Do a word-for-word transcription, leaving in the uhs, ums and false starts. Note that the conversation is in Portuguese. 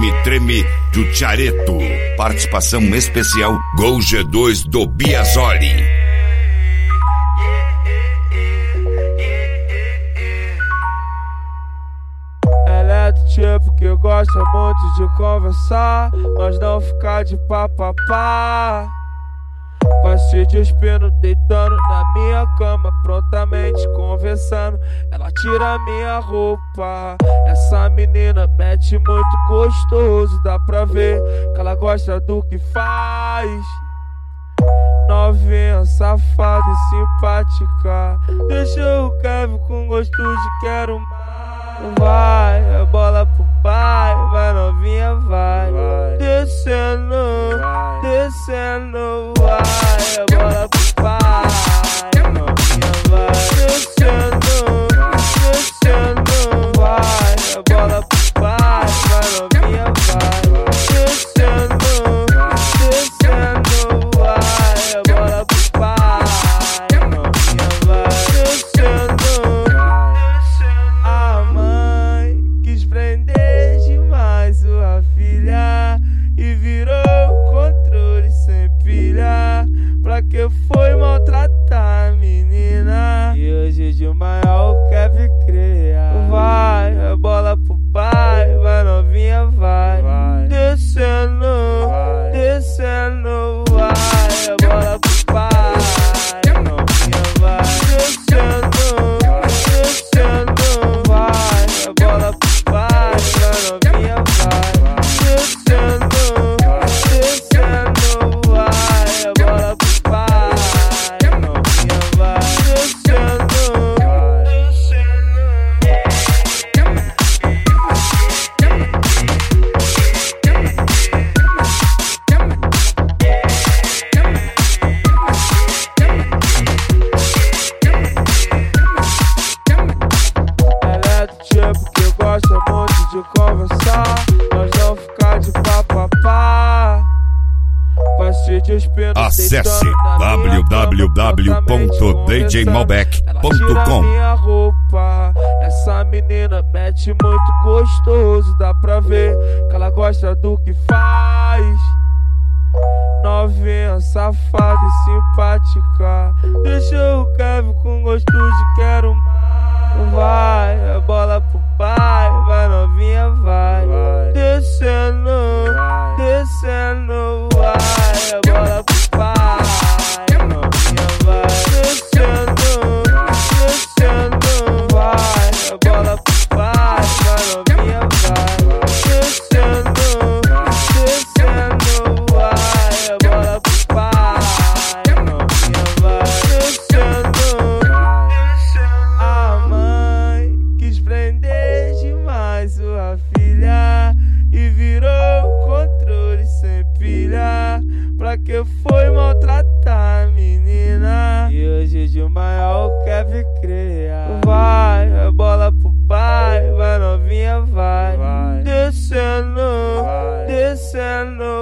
Treme Treme do Tchareto. Participação especial Gol G dois do Biasoli. Ela é do tipo que gosta muito de conversar, mas não ficar de papapá. Vai se despindo, deitando na minha cama, prontamente conversando. Ela tira minha roupa. Essa menina mete muito gostoso, dá pra ver que ela gosta do que faz. Novinha, safada e simpática, deixa o Kevin com gosto de quero mais. Vai, é bola pro pai, vai novinha, vai, vai. Descendo, vai. Descendo, vai, é bola pro pai, novinha, vai. Descendo, vai. Descendo, vai, é bola pro pai, vai novinha, vai. Descendo, vai. Descendo, vai, é bola pro pai, novinha, vai. Descendo, a mãe quis prender demais sua filha e virou controle sem pilha. Pra que foi maltratar a menina? E hoje de maior quer criar. Vai, é bola pro pai, vai novinha, vai, vai. Descendo, vai. Descendo, vai, é bola pro pai, novinha, vai. Descendo, vai. Descendo, vai, é bola pro pai, vai novinha, vai. Descendo, vai. Descendo, vai, é bola pro pai, novinha, vai. Descendo, vai. Ela é do tipo que gosta muito de conversar, mas não ficar de papapá. Vai se despindo, Acesse deitando na minha w w w ponto d j malbec ponto ela tira com. minha roupa. Essa menina mete muito gostoso, dá pra ver que ela gosta do que faz. Novinha, safada e simpática, deixa o Kevin com gosto de quero mais. Vai, é bola pro pai, vai novinha, vai, vai. Descendo, vai. Descendo, vai, é bola pro pai, novinha, vai. Descendo, vai. Descendo, vai, é bola pro pai, vai novinha, vai. Descendo, vai. Descendo, vai, é bola pro pai, novinha, vai. Descendo, vai. A mãe quis prender demais sua filha e virou controle sem pilha. Pra que foi maltratar a menina? E hoje de maior quer criar. Vai, é bola pro pai, vai novinha, vai, vai. Descendo, vai. Descendo,